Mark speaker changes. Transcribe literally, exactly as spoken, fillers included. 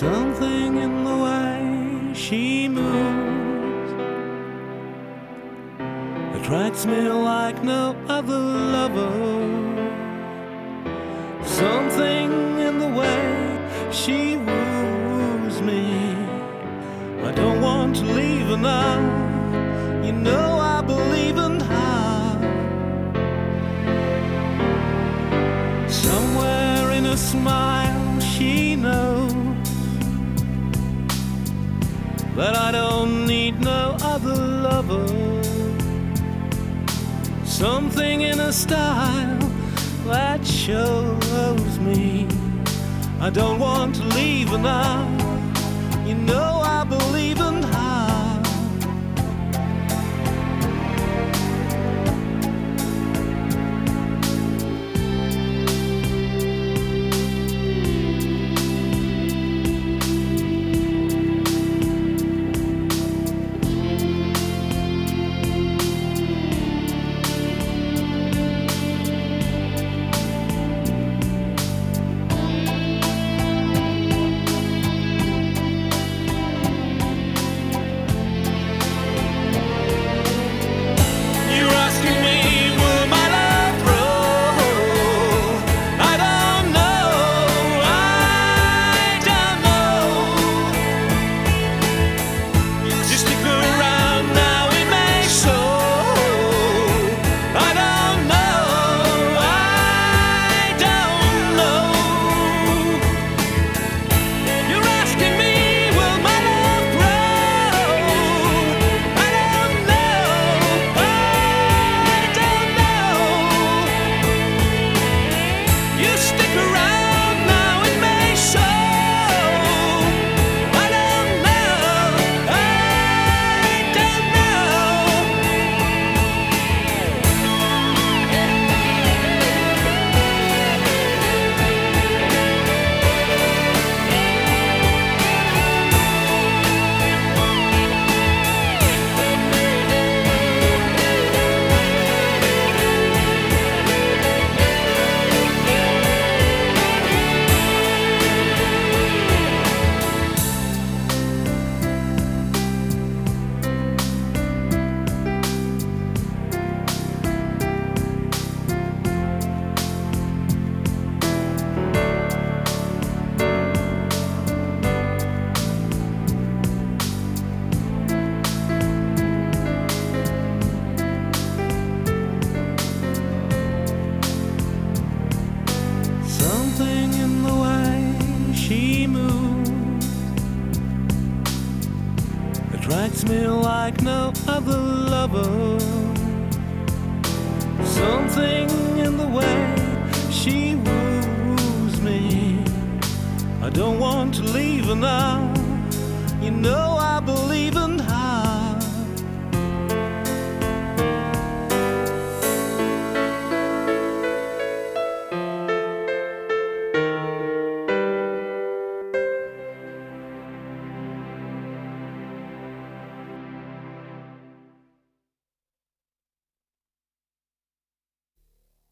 Speaker 1: Something in the way she moves attracts me like no other lover. Something in the way she woos me. I don't want to leave her now. You know I believe in her. Somewhere in a smile she knows that I don't need no other lover. Something in her style that shows me I don't want to leave her now. You know I believe in her. Something in the way she moves attracts me like no other lover. Something in the way she woos me. I don't want to leave her now. You know